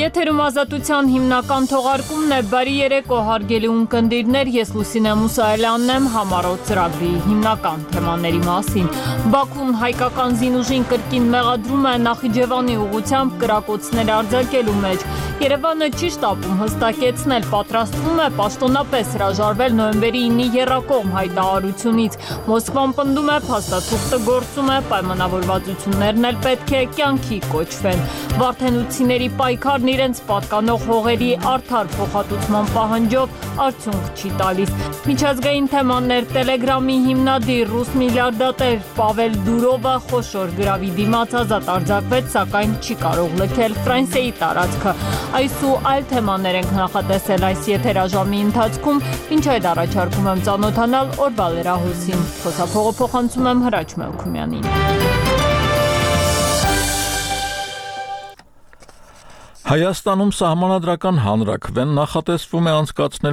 Եթերում ազատության հիմնական թողարկումն է, բարի երեկո հարգելի ունկնդիրներ, ես Լուսինե Մուսայելյանն եմ, համառոտ ծրագրի հիմնական թեմաների մասին։ Բաքուն հայկական զինուժին կրկին մեղադրում է Նախիջևանի ուղղությամբ կրակոցներ արձակելու մեջ։ Երևանը չի շտապում հստակեցնել, պատրաստվում է պաշտոնապես հրաժարվել նոյեմբերի 9-ի եռակողմ հայտարարությունից։ Մոսկվան պնդում է, փաստաթուղթը գործում է, պայմանավորվածություններն էլ պետք է կյանքի կոչվեն։ Վարդենուցիների պայքարն իրենց պատկանող հողերի արդար փոխհատուցման պահանջով արդյունք չի տալիս։ Միջազգային թեմաներ Տելեգրամի հիմնադիր ռուս միլիարդատեր Պավել Դուրովը խոշոր գրավի դիմաց ազատ արձակվեց, սակայն չի կարող լքել Ֆրանսիայի տարածքը։ Այս ու այլ թեմաներ ենք նախատեսել այս եթերաժամի ընթացքում, ինչ այդ առաջարկում եմ ծանոթանալ օրվա լրահոսին։ Խոսափողը փոխանցում եմ Հրաչ Մելքումյանին։ Հայաստանում սահմանադրական հանրաքվեն նախատեսվում է անցկացնել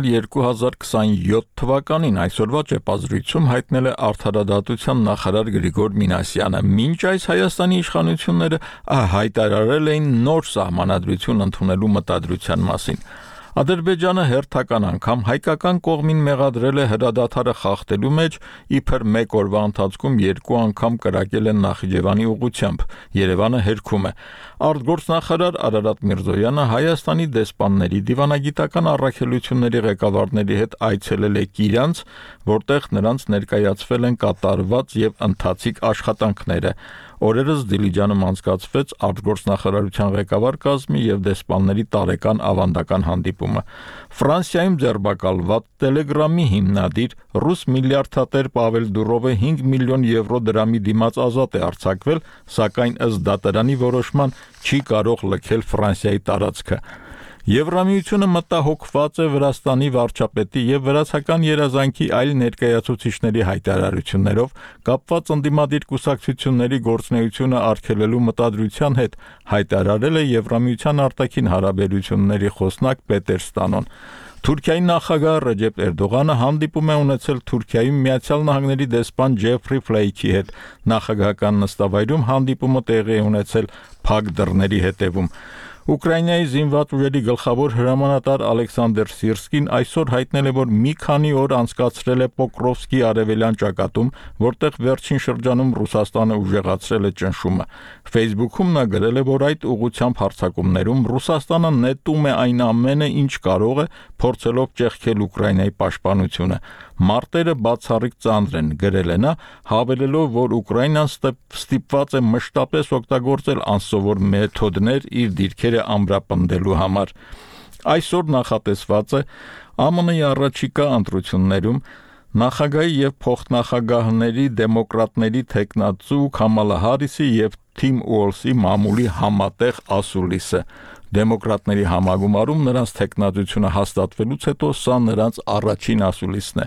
2027 թվականին, այսօրվա ճեպազրույցում հայտնել է Արդարադատության նախարար Գրիգոր Մինասյանը։ Մինչ այս Հայաստանի իշխանությունները հայտարարել էին նոր սահմանադրություն ընդունելու մտադրության մասին։ Ադրբեջանը հերթական անգամ հայկական կողմին մեղադրել է հրադադարը խախտելու մեջ, իբր մեկ օրվա ընթացքում 2 անգամ կրակել են Նախիջևանի ուղղությամբ։ Երևանը հերքում է։ Արտգործնախարար Արարատ Միրզոյանը Հայաստանի դեսպանների դիվանագիտական առաքելությունների ղեկավարների հետ այցելել է Կիրանց, որտեղ նրանց ներկայացվել են կատարված եւ ընթացիկ աշխատանքները։ Օրերս Դիլիջանում անցկացվեց արտգործնախարարության ղեկավար կազմի եւ դեսպանների տարեկան ավանդական հանդիպումը։ Ֆրանսիայում ձեռբակալված Տելեգրամի հիմնադիր ռուս միլիարդատեր Պավել Դուրովը 5 միլիոն եվրո դրամի դիմաց ազատ է արձակվել, սակայն ըստ դատարանի որոշման չի կարող լքել Ֆրանսիայի տարածքը։ Եվրամիությունը մտահոգված է Վրաստանի վարչապետի եւ վրացական երազանքի այլ ներկայացուցիչների հայտարարություններով կապված ընդդիմադիր կուսակցությունների գործունեությունը արգելելու մտադրության հետ, հայտարարել է Եվրամիության արտաքին հարաբերությունների խոսնակ Պետեր Ստանոն։ Թուրքիայի նախագահ Ռեջեփ Էրդողանը հանդիպում է ունեցել Թուրքիայում Միացյալ Նահանգների դեսպան Ջեֆրի Ֆլեյքի հետ։ Նախագահական նստավայրում հանդիպումը տեղի է ունեցել փակ դռների հետևում։ Ուկրաինայի զինված ուժերի գլխավոր հրամանատար Ալեքսանդր Սիրսկին այսօր հայտնել է, որ մի քանի օր անցկացրել է Պոկրովսկի արևելյան ճակատում, որտեղ վերջին շրջանում Ռուսաստանը ուժեղացրել է ճնշումը։ Facebook-ում նա գրել է, որ այդ ուղղությամբ հարձակումներում Ռուսաստանը նետում է այն ամենը, ինչ կարող է, փորձելով ճեղքել Ուկրաինայի պաշտպանությունը։ Մարտերը բացառիկ ծանր են, գրել է նա, հավելելով, որ Ուկրաինան ստիպված է մշտապես օգտագործել անսովոր մեթոդներ իր դիրքերը ամրապնդելու համար։ Այսօր նախատեսված է ԱՄՆ-ի առաջիկա ընտրություններում նախագահի եւ փոխնախագահների դեմոկրատների թեկնածու Քամալա Հարիսի եւ Թիմ Ուոլսի մամուլի համատեղ ասուլիսը։ Դեմոկրատների համագումարում նրանց թեկնածությունը հաստատվելուց հետո սա նրանց առաջին ասուլիսն է։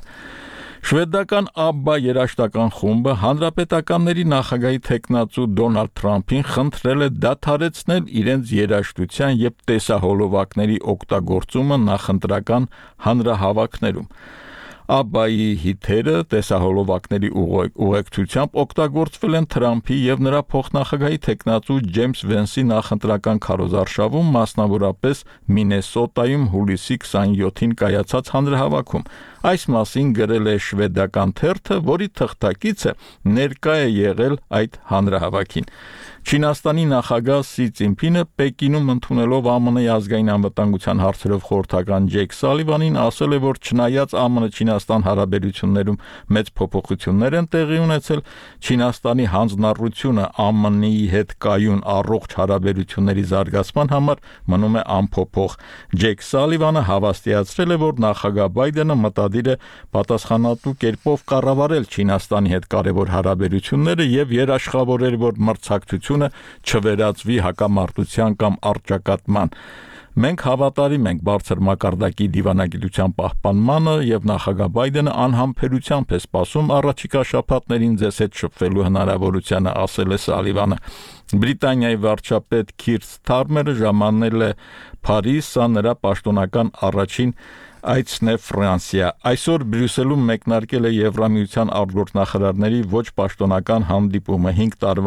Շվեդական ABBA երաժշտական խումբը հանրապետականների նախագահի թեկնածու Դոնալդ Թրամփին խնդրել է դադարեցնել իրենց երաժշտության եւ տեսահոլովակների օգտագործումը նախընտրական հանրահավաքներում։ ABBA-ի հիթերը տեսահոլովակների ուղեկցությամբ օգտագործվել են Թրամփի եւ նրա փոխնախագահի թեկնածու Ջեյմս Վենսի նախընտրական քարոզարշավում, մասնավորապես Մինեսոտայում հուլիսի 27-ին կայացած հանրահավաքում։ Այս մասին գրել է շվեդական թերթը, որի թղթակիցը ներկա է եղել այդ հանրահավաքին։ Չինաստանի նախագահ Սի Ցինփինը Պեկինում ընդունելով ԱՄՆ-ի ազգային անվտանգության հարցերով խորհրդական Ջեյք Սալիվանին ասել է, որ չնայած ԱՄՆ-Չինաստան հարաբերություններում մեծ փոփոխություններ են տեղի ունեցել, Չինաստանի հանձնառությունը ԱՄՆ-ի հետ կայուն առողջ հարաբերությունների զարգացման համար մնում է անփոփոխ։ Ջեյք Սալիվանը հավաստիացրել է, որ նախագահ Բայդենը մտադիր է պատասխանատու կերպով կառավարել Չինաստանի հետ կարևոր հարաբերությունները եւ երաշխավորել, որ մրցակցությունը չվերածվի հակամարտության կամ առճակատման։ Մենք հավատարիմ ենք բարձր մակարդակի դիվանագիտության պահպանմանը եւ նախագահ Բայդենը անհամբերությամբ է սպասում առաջիկա շաբաթներին ձեզ հետ շփվելու հնարավորությանը, ասել է Սալիվանը։ Բրիտանիայի վարչապետ Քիր Սթարմերը ժամանել է Փարիզ, սա նրա պաշտոնական առաջին այցն է Ֆրանսիա։ Այսօր Բրյուսելում մեկնարկել է Եվրամիության արտգործնախարարների ոչ պաշտոնական հանդիպումը 5 տարվա